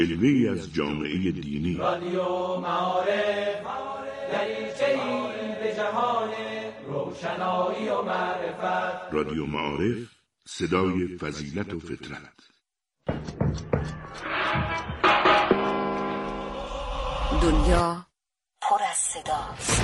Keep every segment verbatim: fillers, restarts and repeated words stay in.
علوی از جامعه دینی. رادیو معارف دریچه‌ای به جهان روشنایی و معرفت. رادیو معارف، صدای فضیلت و فطرت. دنیا پر از صداست.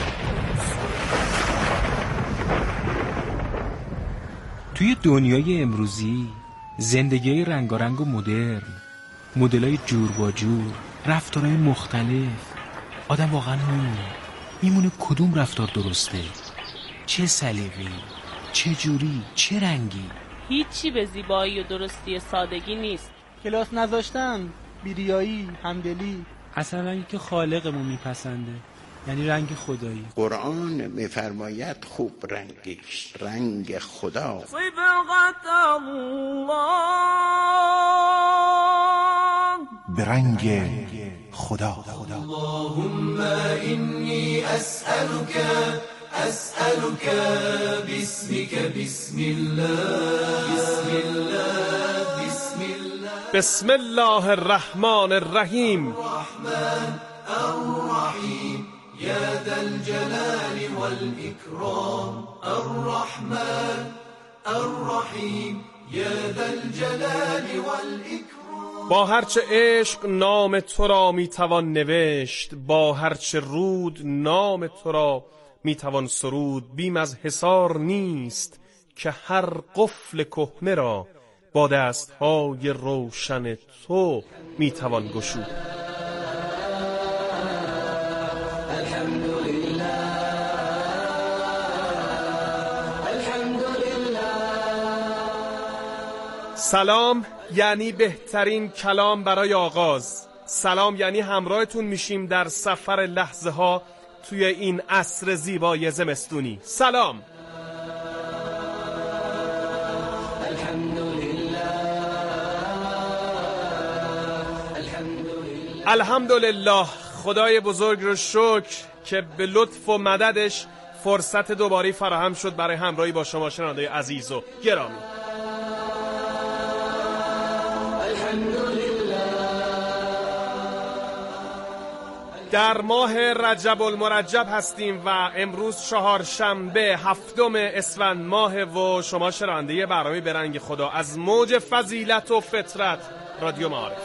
توی دنیای امروزی زندگی رنگارنگ و مدرن، مدلای جور با جور، رفتارهای مختلف، آدم واقعا میمونه میمونه کدوم رفتار درسته، چه سلیقه‌ای، چه جوری، چه رنگی. هیچی به زیبایی و درستی سادگی نیست. کلاس نذاشتن، بیریایی، همدلی، اصلا رنگی که خالقمون میپسنده، یعنی رنگ خدایی. قرآن میفرماید خوب رنگش رنگ خدا. صبغت الله، به رنگ خدا. اللهم انی اسألک اسألک باسمک بسم الله بسم الله بسم الله بسم الله الرحمن الرحیم الرحمن الرحیم یا ذا الجلال والإکرام الرحمن الرحیم یا ذا الجلال والإکرام. با هرچه عشق نام تو را میتوان نوشت، با هرچه رود نام تو را میتوان سرود. بیم از حصار نیست که هر قفل کهنه را با دستهای روشن تو میتوان گشود. سلام یعنی بهترین کلام برای آغاز. سلام یعنی همراهتون میشیم در سفر لحظه ها توی این عصر زیبای زمستونی. سلام. الحمدلله، خدای بزرگ رو شکر که به لطف و مددش فرصت دوباره فراهم شد برای همراهی با شما شنوندگان عزیز و گرامی. در ماه رجب المرجب هستیم و امروز چهارشنبه هفتم اسفند ماه و شما شنونده برنامه به رنگ خدا از موج فضیلت و فطرت رادیو معارف.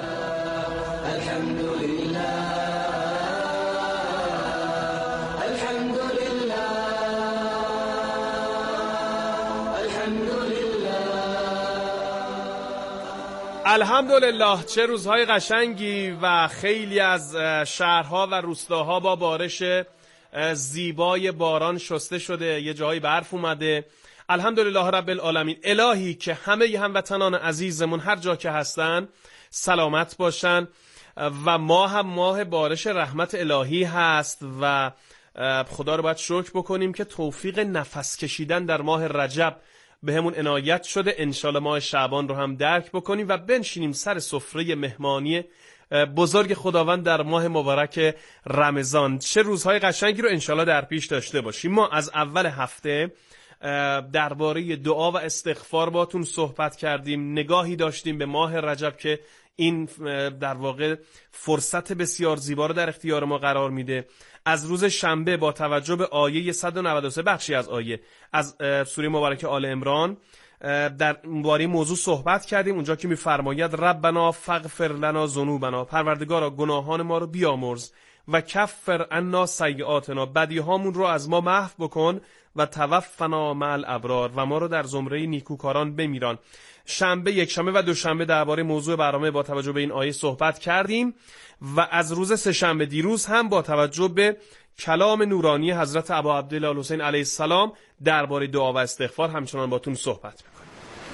الحمدلله، چه روزهای قشنگی و خیلی از شهرها و روستاها با بارش زیبای باران شسته شده، یه جایی برف اومده. الحمدلله رب العالمین. الهی که همه هموطنان عزیزمون هر جا که هستن سلامت باشن و ما هم ماه بارش رحمت الهی هست و خدا رو باید شکر بکنیم که توفیق نفس کشیدن در ماه رجب به همون عنایت شده. انشالله ماه شعبان رو هم درک بکنیم و بنشینیم سر سفره مهمانی بزرگ خداوند در ماه مبارک رمضان. چه روزهای قشنگی رو انشالله در پیش داشته باشیم. ما از اول هفته درباره دعا و استغفار باتون صحبت کردیم، نگاهی داشتیم به ماه رجب که این در واقع فرصت بسیار زیبا رو در اختیار ما قرار میده. از روز شنبه با توجه به آیه صد و نود و سه بخشی از آیه از سوره مبارکه آل عمران در باره موضوع صحبت کردیم، اونجا که میفرماید ربنا فاغفر لنا ذنوبنا، پروردگارا گناهان ما رو بیامرز، و کفر عنا سیئاتنا، بدیهامون رو از ما محو بکن، و توفنا مع الابرار، و ما رو در زمره نیکوکاران بمیران. شنبه، یک شنبه و دوشنبه درباره موضوع برنامه با توجه به این آیه صحبت کردیم و از روز سه شنبه دیروز هم با توجه به کلام نورانی حضرت ابا عبدالله الحسین علیه السلام درباره دعا و استغفار همچنان باتون صحبت می‌کنیم.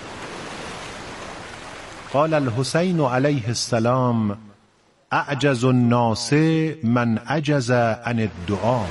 قال الحسین علیه السلام اعجز الناس من عجز عن الدعا.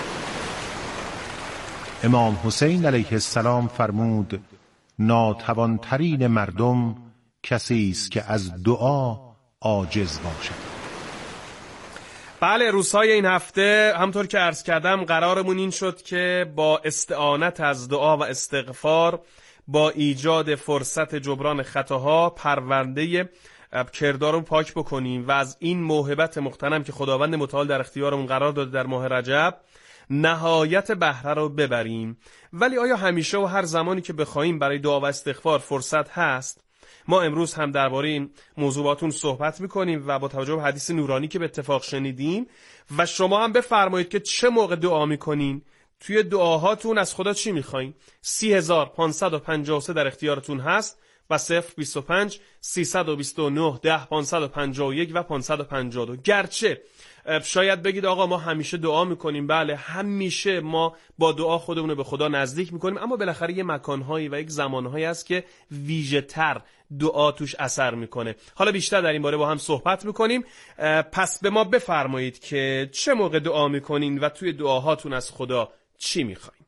امام حسین علیه السلام فرمود ناتوانترین مردم کسی است که از دعا عاجز باشد. بله، روزهای این هفته همطور که عرض کردم قرارمون این شد که با استعانت از دعا و استغفار، با ایجاد فرصت جبران خطاها، پرونده کردار رو پاک بکنیم و از این موهبت مغتنم که خداوند متعال در اختیارمون قرار داده در ماه رجب نهایت بهره رو ببریم. ولی آیا همیشه و هر زمانی که بخوایم برای دعا و استغفار فرصت هست؟ ما امروز هم درباره این موضوعاتون صحبت میکنیم و با توجه به حدیث نورانی که به اتفاق شنیدیم و شما هم بفرمایید که چه موقع دعا میکنین، توی دعاهاتون از خدا چی میخواین؟ سی هزار پانصد و پنجاه و سه در اختیارتون هست و صفر بیست و پنج سیصد و بیست و نه ده پانصد و پنجاه و یک و پانصد و پنجاه و دو. گرچه شاید بگید آقا ما همیشه دعا میکنیم، بله همیشه ما با دعا خودمون رو به خدا نزدیک میکنیم، اما بالاخره یه مکانهایی و یک زمانهایی هست که ویژه تر دعا توش اثر میکنه. حالا بیشتر در این باره با هم صحبت میکنیم. پس به ما بفرمایید که چه موقع دعا میکنین و توی دعاهاتون از خدا چی میخواین؟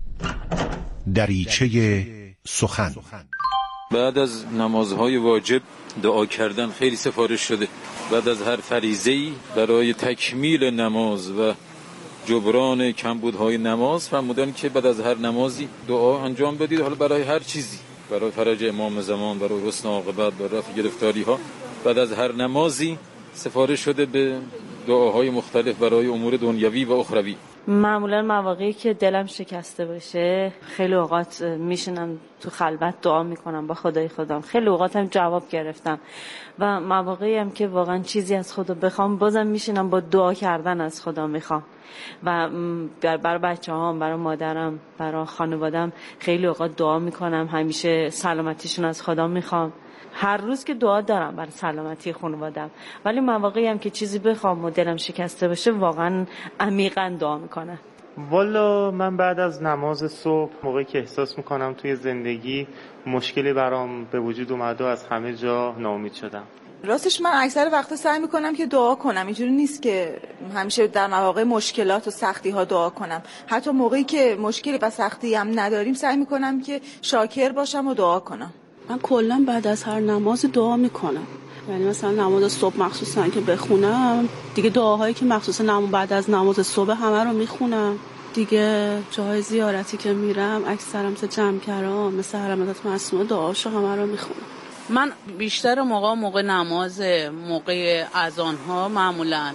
دریچه سخن. بعد از نمازهای واجب دعا کردن خیلی سفارش شده. بعد از هر فریضه‌ای برای تکمیل نماز و جبران کمبودهای نماز فرمودن که بعد از هر نمازی دعا انجام بدید، حالا برای هر چیزی، برای فرج امام زمان، برای حسن عاقبت، برای رفع گرفتاری ها. بعد از هر نمازی سفارش شده به دعاهای مختلف برای امور دنیوی و اخروی. معمولا مواقعی که دلم شکسته باشه خیلی اوقات میشینم تو خلوت دعا میکنم با خدای خودم. خیلی اوقات هم جواب گرفتم و مواقعی هم که واقعا چیزی از خدا بخوام بازم میشینم با دعا کردن از خدا میخوام و برای بچه هام، برای مادرم، برای خانوادم خیلی اوقات دعا میکنم. همیشه سلامتیشون از خدا میخوام. هر روز که دعا دارم برای سلامتی خانوادم، ولی مواقعی هم که چیزی بخوام و دلم شکسته باشه واقعا عمیقا دعا میکنم. والا من بعد از نماز صبح موقعی که احساس میکنم توی زندگی مشکلی برام به وجود اومده و از همه جا ناامید شدم، راستش من اکثر وقتا سعی میکنم که دعا کنم. اینجوری نیست که همیشه در مواقع مشکلات و سختی ها دعا کنم. حتی موقعی که مشکلی و سختی هم نداریم سعی میکنم که شاکر باشم و دعا کنم. من کلا بعد از هر نماز دعا میکنم. یعنی مثلا نماز صبح مخصوصا که بخونم دیگه، دعاهایی که مخصوصا نماز بعد از نماز صبح همه رو میخونم دیگه. جاهای زیارتی که میرم اکثرا مثل جمکران، مثل حرمت معصومه، دعاشو همه رو میخونم. من بیشتر موقع موقع نماز، موقع اذان ها معمولا،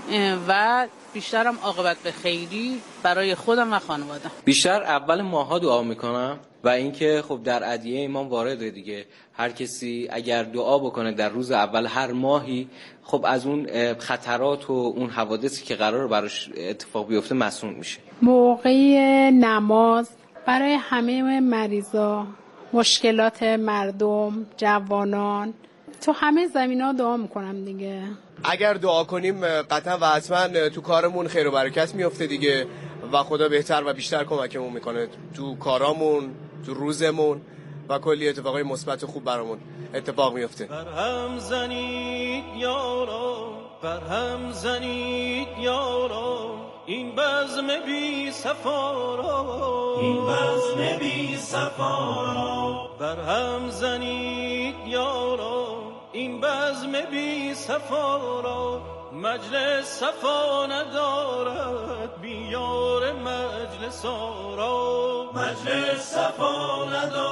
و بیشترم عاقبت به خیری برای خودم و خانوادم. بیشتر اول ماها دعا میکنم و اینکه خب در ادعیه ایمان وارده دیگه، هر کسی اگر دعا بکنه در روز اول هر ماهی، خب از اون خطرات و اون حوادثی که قرار براش اتفاق بیفته معصوم میشه. موقع نماز برای همه مریضا، مشکلات مردم، جوانان، تو همه زمینا دعا میکنم دیگه. اگر دعا کنیم قطعا و حتما تو کارمون خیر و برکت میفته دیگه و خدا بهتر و بیشتر کمکمون میکنه تو کارامون، تو روزمون و کلی اتفاقای مثبت خوب برامون اتفاق میفته. برهم زنید یارا، برهم زنید یارا، این بزم بی صفارا، این بزم بی صفارا. برهم زنید یارا، این بزم بی صفارا، مجلس صفا ندارد بیار مجلس آرا، مجلس صفا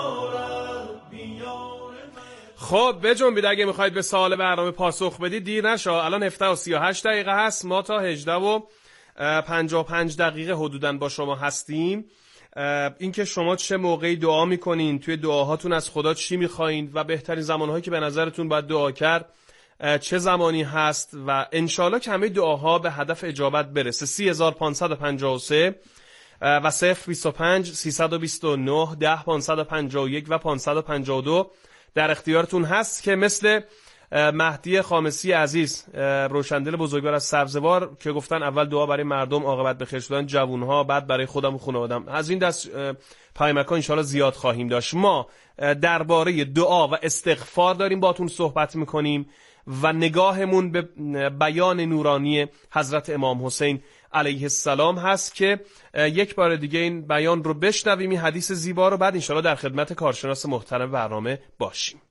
ندارد بیار. خب بجنبید اگه میخواید به سوال برنامه پاسخ بدید، دیر نشه. الان هفده و سی و هشت دقیقه هست، ما تا هجده و پنجاه و پنج دقیقه حدوداً با شما هستیم. اینکه شما چه موقعی دعا میکنین، توی دعاهاتون از خدا چی میخواین و بهترین زمانهایی که به نظرتون باید دعا کرد چه زمانی هست و انشالله که همه دعاها به هدف اجابت برسه. سی هزار پانصد و پنجاه و سه و صفر بیست و پنج سیصد و بیست و نه ده پانصد و پنجاه و یک و پانصد و پنجاه و دو در اختیارتون هست که مثل مهدی خامسی عزیز، روشندل بزرگوار از سبزوار، که گفتن اول دعا برای مردم، عاقبت به خیر شدن جوانها، بعد برای خودم و خانوادم. از این دست پیامک‌ها انشالله زیاد خواهیم داشت. ما درباره دعا و استغفار داریم باتون صحبت میکنیم و نگاهمون به بیان نورانی حضرت امام حسین علیه السلام هست که یک بار دیگه این بیان رو بشنویم، این حدیث زیبا رو، بعد انشالله در خدمت کارشناس محترم برنامه باشیم.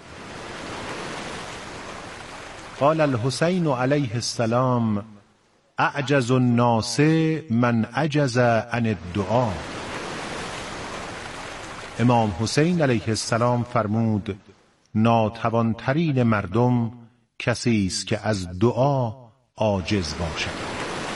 قال الحسین علیه السلام اعجز الناس من عجز عن الدعا. امام حسین علیه السلام فرمود ناتوانترین مردم کسی است که از دعا عاجز باشد.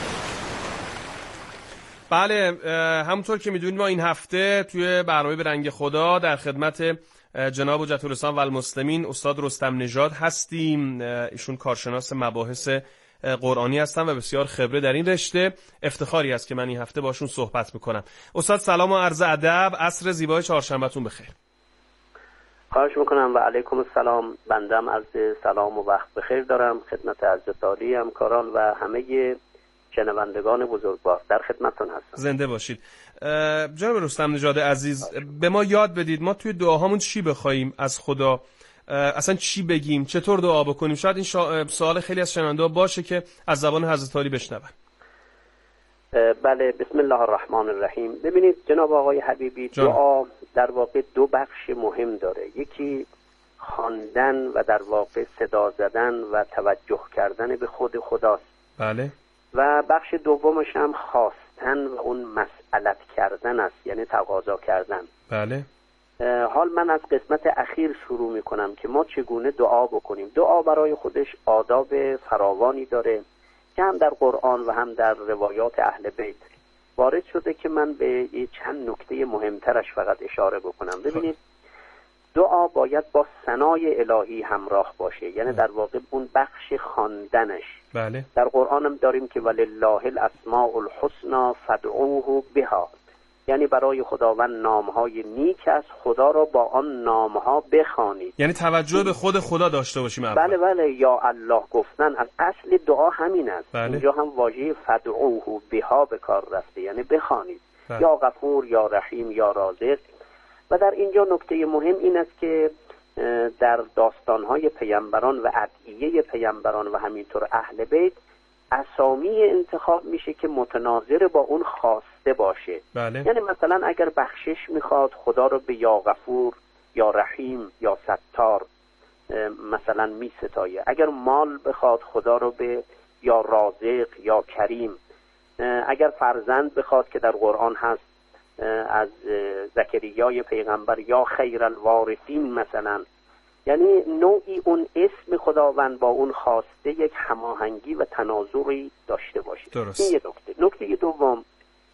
بله، همونطور که میدونید ما این هفته توی برنامه به رنگ خدا در خدمت جناب حجت الاسلام و المسلمین استاد رستم نژاد هستیم. ایشون کارشناس مباحث قرآنی هستن و بسیار خبره در این رشته. افتخاری است که من این هفته باشون صحبت میکنم. استاد سلام و عرض ادب، عصر زیبای چهارشنبهتون بخیر. خواهش میکنم و علیکم السلام. بندم از سلام و وقت بخیر دارم خدمت حضرت عالی همکاران و همه شنوندگان بزرگوار. در خدمتتون هستم. زنده باشید. جناب رستم نژاد عزیز، به ما یاد بدید ما توی دعاهامون چی بخوایم از خدا، اصلا چی بگیم، چطور دعا بکنیم؟ شاید این شا... سوال خیلی از شنونده‌ها باشه که از زبان حضرت عالی بشنون. بله، بسم الله الرحمن الرحیم. ببینید جناب آقای حبیبی، دعا در واقع دو بخش مهم داره. یکی خواندن و در واقع صدا زدن و توجه کردن به خود خداست. بله. و بخش دومش هم خواستن و اون مسئلت کردن است، یعنی تقاضا کردن. بله. حال من از قسمت اخیر شروع میکنم که ما چگونه دعا بکنیم. دعا برای خودش آداب فراوانی داره که هم در قرآن و هم در روایات اهل بیت وارد شده که من به چند نکته مهمترش فقط اشاره بکنم. ببینید، دعا باید با ثنای الهی همراه باشه، یعنی در واقع اون بخش خواندنش. بله. در قرآن هم داریم که ولله الاسماء الحسنی فادعوه بها، یعنی برای خداوند نامهای نیک است، خدا را با آن نامها بخوانید. یعنی توجه به خود خدا داشته باشیم اول. بله بله، یا الله گفتن از اصل دعا همین است. بله. اینجا هم واژه فادعوه بها به کار رفته، یعنی بخوانید. بله. یا غفور، یا رحیم، یا رازق. و در اینجا نکته مهم این است که در داستانهای پیامبران و ادعیه پیامبران و همینطور اهل بیت اسامی انتخاب میشه که متناظر با اون خواسته باشه. بله. یعنی مثلا اگر بخشش میخواد، خدا رو به یا غفور، یا رحیم، یا ستار مثلا میستایه. اگر مال بخواد، خدا رو به یا رازق، یا کریم. اگر فرزند بخواد که در قرآن هست از زکریای پیغمبر یا خیر الوارثین مثلا، یعنی نوعی اون اسم خداوند با اون خواسته یک هماهنگی و تناظری داشته باشه. درست. این یه نکته. نکته دوم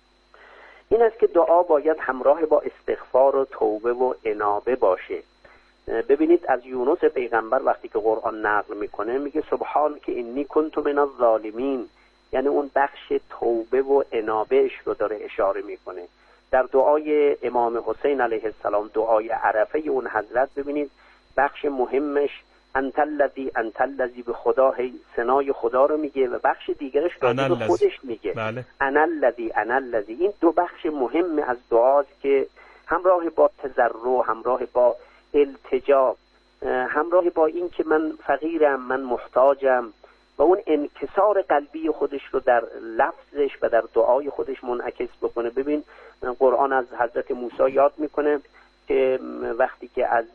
این است که دعا باید همراه با استغفار و توبه و انابه باشه. ببینید از یونس پیغمبر وقتی که قرآن نقل میکنه میگه سبحان که انی کنت من الظالمین، یعنی اون بخش توبه و انابهش رو داره اشاره میکنه. در دعای امام حسین علیه السلام، دعای عرفه اون حضرت، ببینید بخش مهمش انت الذی انت الذی، به خدا هی ثنای خدا رو میگه، و بخش دیگرش راجع به خودش میگه. بله. انا الذی انا الذی. این دو بخش مهم از دعاست که همراه با تضرع، همراه با التجا، همراه با این که من فقیرم، من محتاجم، و اون انکسار قلبی خودش رو در لفظش و در دعای خودش منعکس بکنه. ببین قرآن از حضرت موسی یاد میکنه که وقتی که از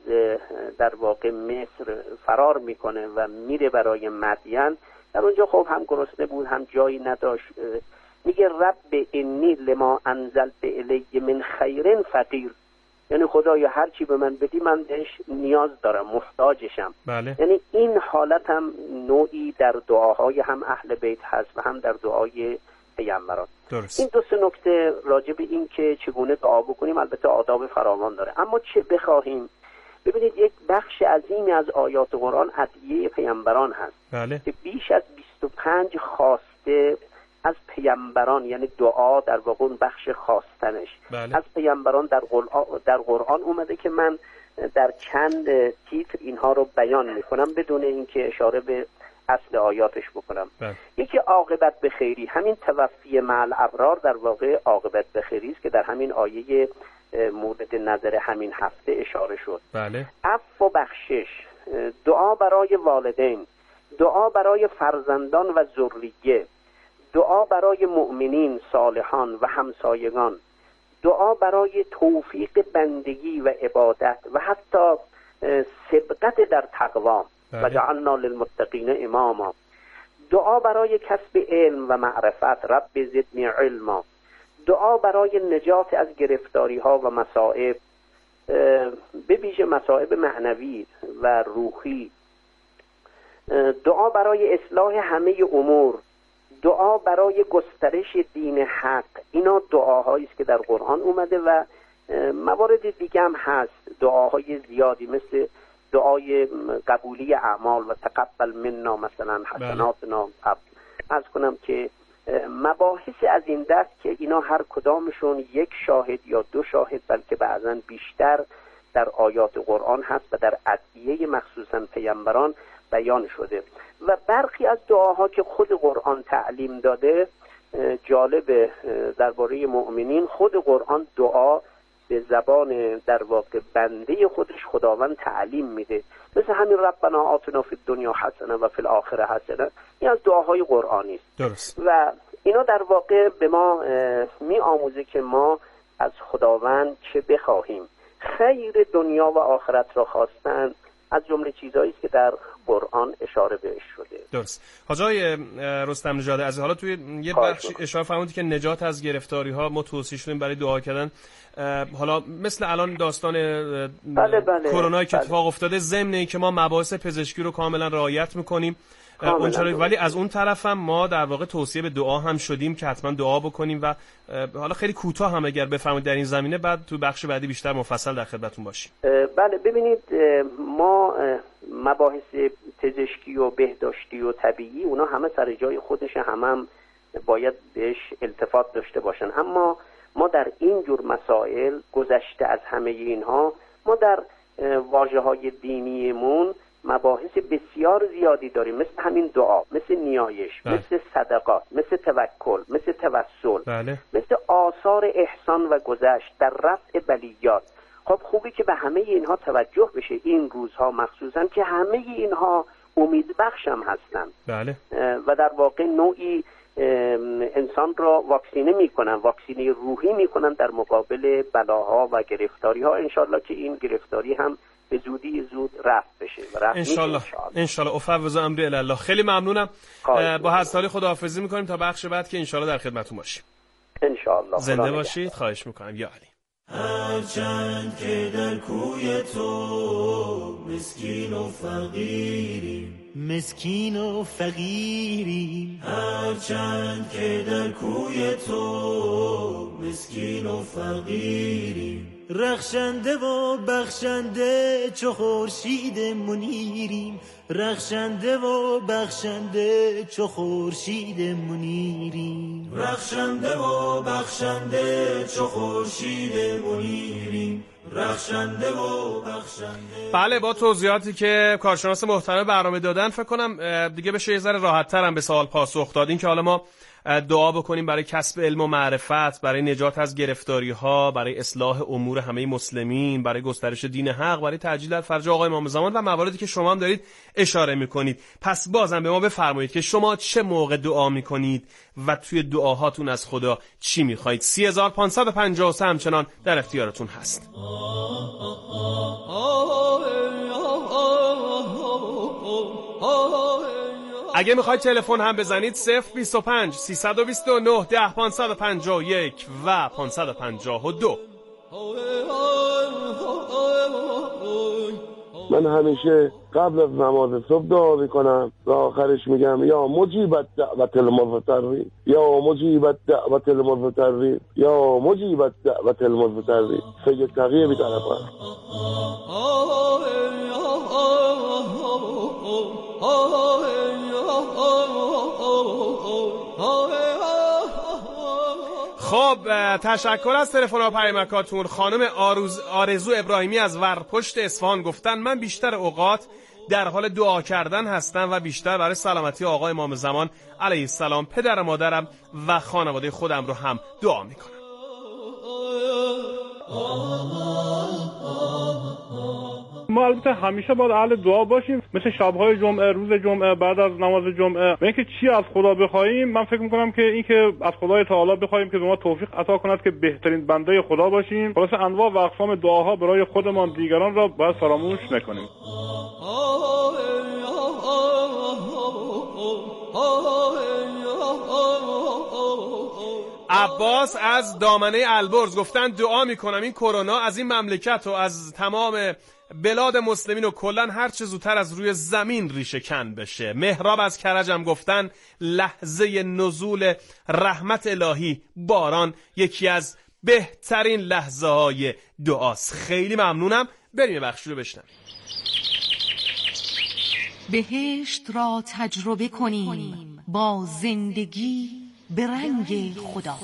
در واقع مصر فرار میکنه و میره برای مدین، در اونجا خب هم گرسنه بود، هم جایی نداشت. میگه رب انی لما انزلت الی من خیر فقیر، یعنی خدایا هر چی به من بدی من بهش نیاز دارم، محتاجشم. بله. یعنی این حالت هم نوعی در دعاهای هم اهل بیت هست و هم در دعای پیامبران. درست. این دو سه نکته راجع به این که چگونه دعا بکنیم، البته آداب فراوان داره. اما چه بخواهیم، ببینید یک بخش عظیمی از آیات قرآن ادعیه پیامبران هست. بله. که بیش از بیست و پنج خواسته از پیامبران، یعنی دعا در واقع اون بخش خواستنش. بله. از پیامبران در قرآن در قرآن اومده که من در چند تیتر اینها رو بیان میکنم بدون اینکه اشاره به اصل آیاتش بکنم. بله. یکی عاقبت به خیری، همین توفی مع الابرار در واقع عاقبت به خیری است که در همین آیه مورد نظر همین هفته اشاره شد. بله. عفو و بخشش، دعا برای والدین، دعا برای فرزندان و ذریه، دعا برای مؤمنین، صالحان و همسایگان، دعا برای توفیق بندگی و عبادت و حتی سبقت در تقوا. و جعلنا للمتقین اماما، دعا برای کسب علم و معرفت، رب زدنی علما، دعا برای نجات از گرفتاری ها و مصائب، به ویژه مصائب معنوی و روحی، دعا برای اصلاح همه امور، دعا برای گسترش دین حق، اینا دعاهایی است که در قرآن اومده و موارد دیگه هم هست، دعاهای زیادی مثل دعای قبولی اعمال و تقبل منا مثلا حسناتنا. عرض کنم که مباحث از این دست که اینا هر کدامشون یک شاهد یا دو شاهد بلکه بعضا بیشتر در آیات قرآن هست و در ادعیه مخصوصا پیامبران بیان شده و برخی از دعاها که خود قرآن تعلیم داده. جالب درباره مؤمنین خود قرآن دعا به زبان در واقع بنده خودش خداوند تعلیم میده، مثل همین ربنا آتنا فی الدنیا حسنه و فی الاخره حسنه، این از دعاهای قرآنی است. درست. و اینا در واقع به ما می آموزه که ما از خداوند چه بخواهیم. خیر دنیا و آخرت را خواستن از جمله چیزهایی است که در قرآن اشاره بهش شده. درست. حاج آقای رستم نژاد عزیز، حالا توی یه بخش اشاره فرمودید که نجات از گرفتاری ها ما توصیه شدیم برای دعا کردن. حالا مثل الان داستان بله بله کرونا که بله. اتفاق افتاده، ضمن اینکه ما مباحث پزشکی رو کاملا رعایت میکنیم اونجوری، ولی از اون طرف هم ما در واقع توصیه به دعا هم شدیم که حتما دعا بکنیم و حالا خیلی کوتاه هم اگر بفرمایید در این زمینه، بعد تو بخش بعدی بیشتر مفصل در خدمتتون باشیم. بله ببینید، ما مباحث پزشکی و بهداشتی و طبیعی اونا همه سر جای خودش، همه هم باید بهش التفات داشته باشن، اما ما در این جور مسائل گذشته از همه اینها، ما در واژه‌های دینیمون مباحث بسیار زیادی داریم، مثل همین دعا، مثل نیایش، بله. مثل صدقات، مثل توکل، مثل توسل، بله. مثل آثار احسان و گذشت در رفع بلیات. خب خوبی که به همه اینها توجه بشه این روزها مخصوصا که همه اینها امید بخش هم هستن. بله. و در واقع نوعی انسان را واکسینه میکنن، واکسینه روحی میکنن در مقابل بلاها و گرفتاری ها. انشالله که این گرفتاری هم به زودی زود رفع بشه و رفع انشالله. انشالله. افوض امری الی الله. خیلی ممنونم. با حضرت خداحافظی میکنیم تا بخش بعد که انشالله در خدمتتون باشیم. انشالله. زنده باشید. خواهش میکنم. یا علی. هرچند که در کوی تو مسکین و فقیریم، مسکین و فقیریم، هرچند که در کوی تو مسکین و فقیریم، رخشنده و بخشنده چو خورشید منیریم، رخشنده و بخشنده چو خورشید منیریم، رخشنده و بخشنده چو خورشید منیریم، رخشنده و بخشنده. بله، با توضیحاتی که کارشناس محترم برنامه دادن فکر کنم دیگه بشه یه ذره راحت‌تر هم به سوال پاسخ داد. این که حالا ما دعا بکنیم برای کسب علم و معرفت، برای نجات از گرفتاری ها، برای اصلاح امور همه مسلمین، برای گسترش دین حق، برای تعجیل در فرج آقای امام زمان و مواردی که شما هم دارید اشاره میکنید. پس بازم به ما بفرمایید که شما چه موقع دعا میکنید و توی دعاهاتون از خدا چی میخواید؟ سه هزار و پانصد و پنجاه و سه همچنان در اختیارتون هست. اگه میخواید تلفن هم بزنید صفر بیست و پنج سیصد و بیست و نه ده پانصد و پنجاه و یک و پانصد و پنجاه و دو. من همیشه قبل از نماز صبح دعا میکنم و آخرش میگم یا مجیبت دعوت المضطرین، یا مجیبت دعوت المضطرین، یا مجیبت دعوت المضطرین. سید تقیه بی‌طرفه. خب تشکر از تلفن و پیامکاتون. خانم آروز آرزو ابراهیمی از ورپشت اصفهان گفتن من بیشتر اوقات در حال دعا کردن هستم و بیشتر برای سلامتی آقای امام زمان علیه السلام، پدر و مادرم و خانواده خودم رو هم دعا میکنم. ما البته همیشه باید اهل دعا باشیم، مثل شب‌های جمعه، روز جمعه، بعد از نماز جمعه. و اینکه چی از خدا بخوایم، من فکر می‌کنم که اینکه از خدای تعالی بخوایم که به ما توفیق عطا کند که بهترین بنده خدا باشیم. خلاص انواع و اقسام دعاها برای خودمان، دیگران را باید فراموش نکنیم. عباس از دامنه البرز گفتن دعا میکنم این کرونا از این مملکت و از تمام بلاد مسلمین و کلن هر چه زودتر از روی زمین ریشه کن بشه. مهراب از کرجم گفتن لحظه نزول رحمت الهی باران یکی از بهترین لحظه های دعاست. خیلی ممنونم. بریم بخشی رو بشنم. بهشت را تجربه کنیم با زندگی به رنگ خدا.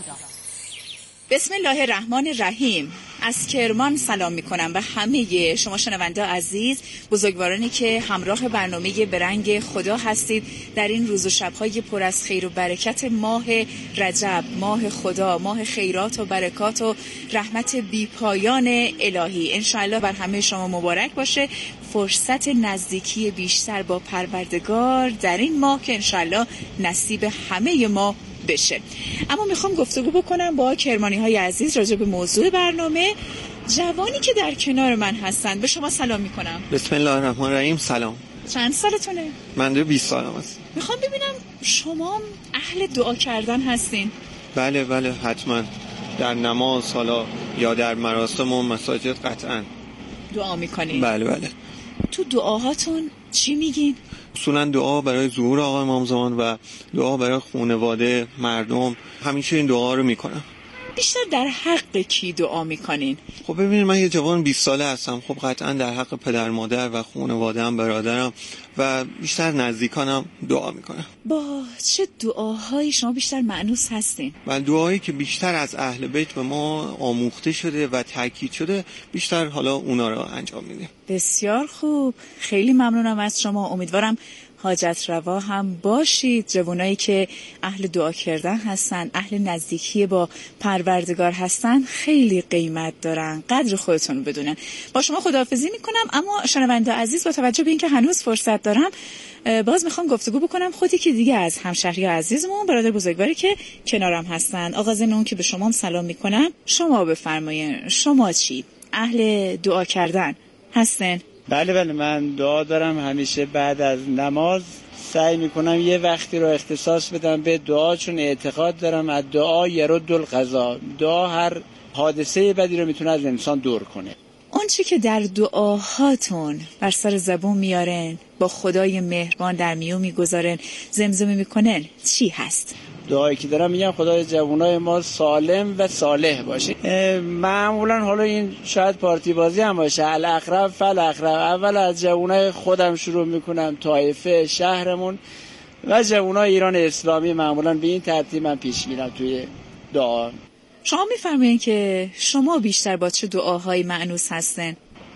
بسم الله الرحمن الرحیم. از کرمان سلام میکنم به همه شما شنونده عزیز، بزرگوارانی که همراه برنامه به رنگ خدا هستید در این روز و شبهای پر از خیر و برکت ماه رجب، ماه خدا، ماه خیرات و برکات و رحمت بیپایان الهی. انشاءالله بر همه شما مبارک باشه. فرصت نزدیکی بیشتر با پروردگار در این ماه که انشاءالله نصیب همه ما بشه. اما میخوام گفتگو بکنم با کرمانی های عزیز راجع به موضوع برنامه. جوانی که در کنار من هستن، به شما سلام میکنم. بسم الله الرحمن الرحیم. سلام. چند سالتونه؟ من دو بیست سالم است. میخوام ببینم شما اهل دعا کردن هستین؟ بله بله حتما. در نماز حالا یا در مراسم و مساجد قطعا دعا میکنین؟ بله بله. تو دعاهاتون چی میگین؟ اصولا دعا برای ظهور آقا امام زمان و دعا برای خانواده مردم، همیشه این دعا رو میکنم. بیشتر در حق کی دعا میکنین؟ خب ببینید من یه جوان بیست ساله هستم، خب قطعا در حق پدر مادر و خانواده هم برادرم و بیشتر نزدیکانم دعا میکنم. با چه دعاهایی شما بیشتر مأنوس هستین؟ و دعایی که بیشتر از اهل بیت به ما آموخته شده و تاکید شده بیشتر حالا اونا رو انجام میدیم. بسیار خوب، خیلی ممنونم از شما. امیدوارم حاجت روا هم باشید. جوانایی که اهل دعا کردن هستن، اهل نزدیکی با پروردگار هستن، خیلی قیمت دارن. قدر خودتون رو بدونن. با شما خداحافظی میکنم. اما شنونده عزیز، با توجه به اینکه هنوز فرصت دارم، باز میخوام گفتگو بکنم خودی که دیگه از همشهری عزیزمون، برادر بزرگواری که کنارم هستن. آقا ضمن اون که به شما هم سلام میکنم، شما بفرمایید شما چی؟ اهل دعا کردن هستن؟ بله بله، من دعا دارم. همیشه بعد از نماز سعی میکنم یه وقتی رو اختصاص بدم به دعا، چون اعتقاد دارم از دعا یرد القضا، دعا هر حادثه بدی رو میتونه از انسان دور کنه. اون چی که در دعاهاتون بر سر زبون میارن، با خدای مهربان در میون میگذارن، زمزمه میکنن، چی هست؟ دعایی که دارم میگم خدای جوانای ما سالم و صالح باشه. معمولا حالا این شاید پارتی بازی هم باشه، الاقرب فالاقرب. اول از جوانای خودم شروع میکنم، طایفه شهرمون و جوانای ایران اسلامی. معمولا به این ترتیب من پیش میرم توی دعا. شما میفرمایید که شما بیشتر با چه دعاهایی مأنوس هستن؟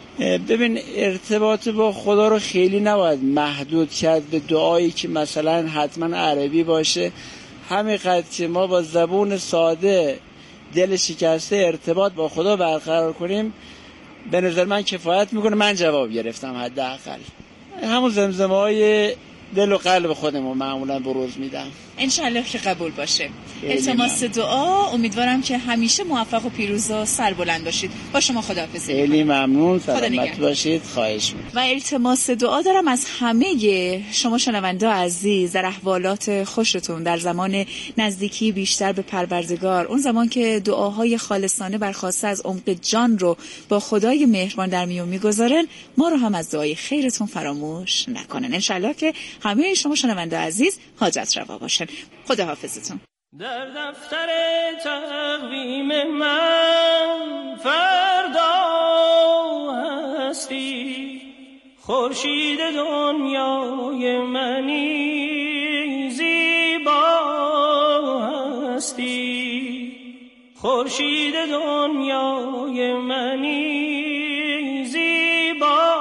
ببین، ارتباط با خدا رو خیلی نباید محدود کرد به دعایی که مثلا حتما عربی باشه. همینقدر که ما با زبون ساده دل شکسته ارتباط با خدا برقرار کنیم، به نظر من کفایت میکنه. من جواب گرفتم حداقل. همون زمزمه های دل و قلب خودمون معمولا بروز میدم. انشالله که قبول باشه. التماس دعا. امیدوارم که همیشه موفق و پیروز و سربلند باشید. با شما خداحافظی. خیلی ممنون، سلامت باشید. خواهش می‌کنم. و التماس دعا دارم از همه شما شنونده عزیز در احوالات خوشتون، در زمان نزدیکی بیشتر به پروردگار، اون زمان که دعاهای خالصانه برخواسته از عمق جان رو با خدای مهربان در میون میگذارن، ما رو هم از دعای خیرتون فراموش نکنن. انشالله که همه شما شنونده عزیز حاجت روا باشن. خدا حافظتون. در دفتر تقویم من فردا هستی، خورشید دنیای منی زیبا هستی، خورشید دنیای منی زیبا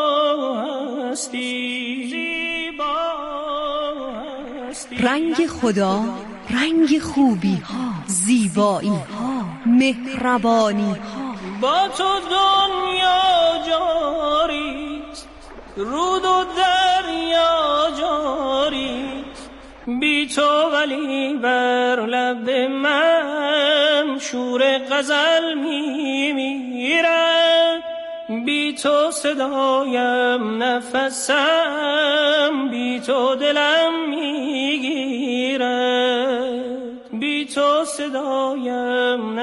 هستی، زیبا هستی. رنگ خدا، رنگ خوبی ها، زیبایی ها، مهربانی ها. با تو دنیا جاریست، رود و دریا جاریست، بی تو ولی بر لب من شور غزل می میرد، بی تو صدایم نفسم، بی تو دلم میگیرد، بی تو صدایم،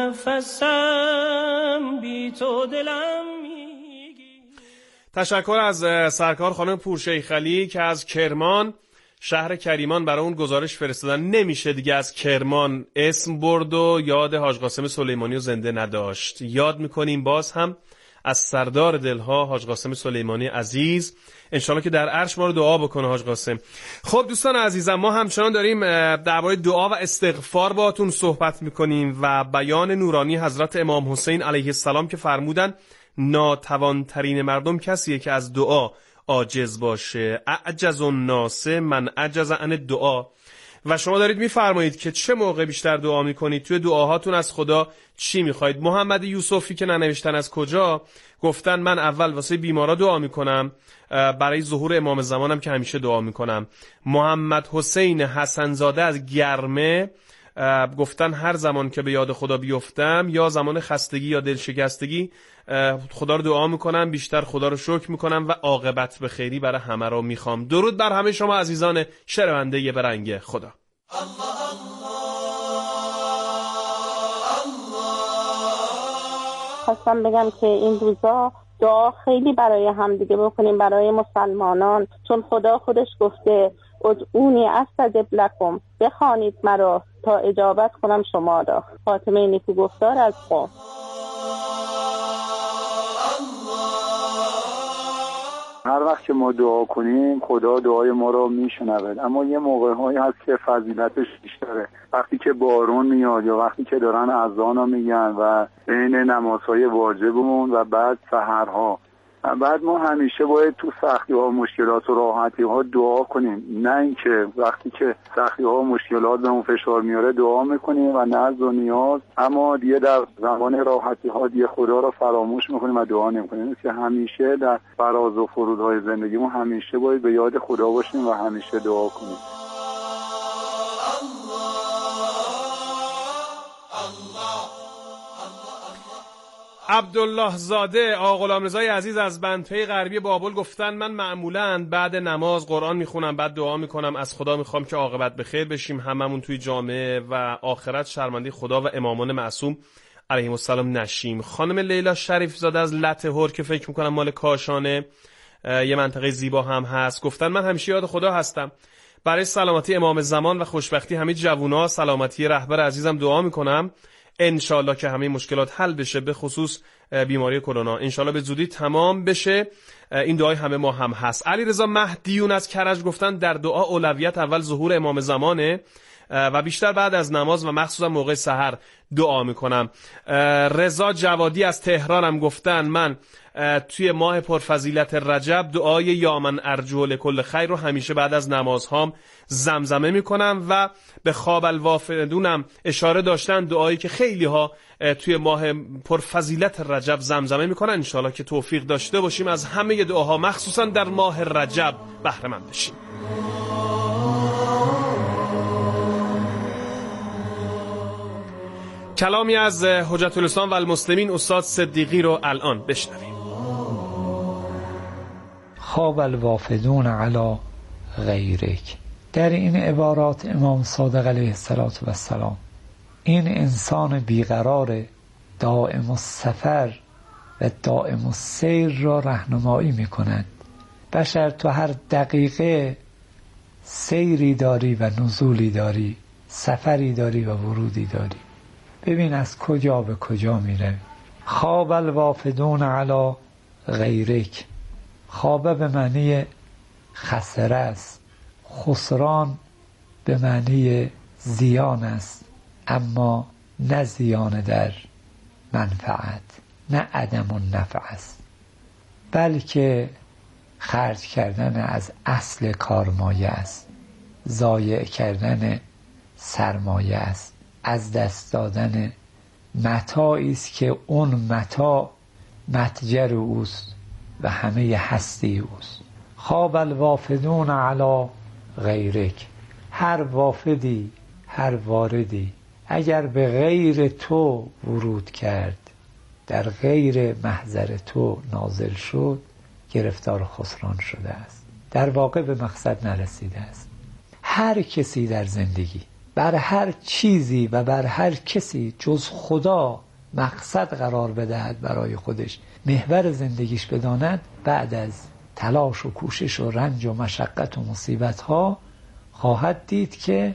نفسم بی تو دلم میگی. تشکر از سرکار خانم پورشیخعلی که از کرمان شهر کریمان برای اون گزارش فرستادن. نمیشه دیگه از کرمان اسم برد و یاد حاج قاسم سلیمانی رو زنده نداشت. یاد میکنیم باز هم از سردار دلها حاج قاسم سلیمانی عزیز، انشالله که در عرش ما رو دعا بکنه حاج قاسم. خب دوستان عزیزم، ما همچنان داریم درباره دعا و استغفار باهاتون صحبت میکنیم و بیان نورانی حضرت امام حسین علیه السلام که فرمودن ناتوانترین مردم کسیه که از دعا عاجز باشه. اعجز الناس من عجز عن دعا. و شما دارید میفرمایید که چه موقع بیشتر دعا میکنید، توی دعاهاتون از خدا چی میخواید. محمد یوسفی که ننوشتن از کجا، گفتن من اول واسه بیمارا دعا میکنم، برای ظهور امام زمانم که همیشه دعا میکنم. محمد حسین حسنزاده از گرمه گفتن هر زمان که به یاد خدا بیفتم، یا زمان خستگی یا دلشکستگی، خدا رو دعا میکنم، بیشتر خدا رو شکر میکنم و عاقبت به خیری برای همه رو میخوام. درود بر همه شما عزیزان شنونده برنگ خدا. خواستم بگم که این روزا دعا خیلی برای هم دیگه بکنیم، برای مسلمانان، چون خدا خودش گفته ادعونی استجب لکم، بخوانید مرا تا اجابت کنم شما را. فاطمه نیکو گفتار از قم. هر وقت که ما دعا کنیم خدا دعای ما رو میشنوه، اما یه موقع هایی هست که فضیلتش بیشتره، وقتی که بارون میاد یا وقتی که دارن اذان رو میگن و بین نمازهای واجبمون و بعد سحرها. بعد ما همیشه باید تو سختی ها و مشکلات و راحتی ها دعا کنیم، نه اینکه وقتی که سختی ها و مشکلات بهمون فشار میاره دعا میکنیم و ناز و نیاز، اما دیگه در زمان راحتی ها دیگه خدا رو فراموش میکنیم و دعا نمیکنیم. که همیشه در فراز و فرودهای زندگیمون همیشه باید به یاد خدا باشیم و همیشه دعا کنیم. عبدالله زاده آقا غلامرضای عزیز از بندپی غربی بابل گفتن من معمولاً بعد نماز قرآن میخونم، بعد دعا میکنم، از خدا میخوام که عاقبت به خیر بشیم هممون توی جامعه و آخرت شرمنده خدا و امامان معصوم علیهم السلام نشیم. خانم لیلا شریف زاده از لطهور که فکر میکنم مال کاشانه، یه منطقه زیبا هم هست، گفتن من همیشه یاد خدا هستم، برای سلامتی امام زمان و خوشبختی همه جوونا، سلامتی رهبر عزیزم دعا میکنم، انشالله که همه مشکلات حل بشه، به خصوص بیماری کرونا انشالله به زودی تمام بشه. این دعای همه ما هم هست. علیرضا مهدیون از کرج گفتن در دعا اولویت اول ظهور امام زمانه و بیشتر بعد از نماز و مخصوصا موقع سحر دعا میکنم. رضا جوادی از تهران هم گفتن من توی ماه پرفضیلت رجب دعای یا من ارجو لکل خیر رو همیشه بعد از نمازهام زمزمه میکنم و به خواب الوافدونم اشاره داشتن، دعایی که خیلی ها توی ماه پرفضیلت رجب زمزمه میکنن. انشالله که توفیق داشته باشیم از همه دعاها مخصوصا در ماه رجب بهره مند بشیم. کلامی از حجت الاسلام و المسلمین استاد صدیقی رو الان بشنویم. خواب الوافدون علی غیرک. در این عبارات امام صادق علیه السلام این انسان بیقرار دائم السفر و دائم السیر را راهنمایی می‌کنند. بشر تو هر دقیقه سیری داری و نزولی داری، سفری داری و ورودی داری. ببین از کجا به کجا میره. خواب الوافدون علی غیرک. خواب به معنی خسره است، خسران به معنی زیان است، اما نه زیان در منفعت، نه عدم النفع است، بلکه خرج کردن از اصل کارمایه است، ضایع کردن سرمایه است، از دست دادن متاعی است که اون متاع متجر اوست و همه هستی اوست. خواب الوافدون علی غیرک. هر وافدی، هر واردی اگر به غیر تو ورود کرد، در غیر محضر تو نازل شد، گرفتار خسران شده است، در واقع به مقصد نرسیده است. هر کسی در زندگی بر هر چیزی و بر هر کسی جز خدا مقصد قرار بدهد، برای خودش محور زندگیش بداند، بعد از تلاش و کوشش و رنج و مشقت و مصیبت ها خواهد دید که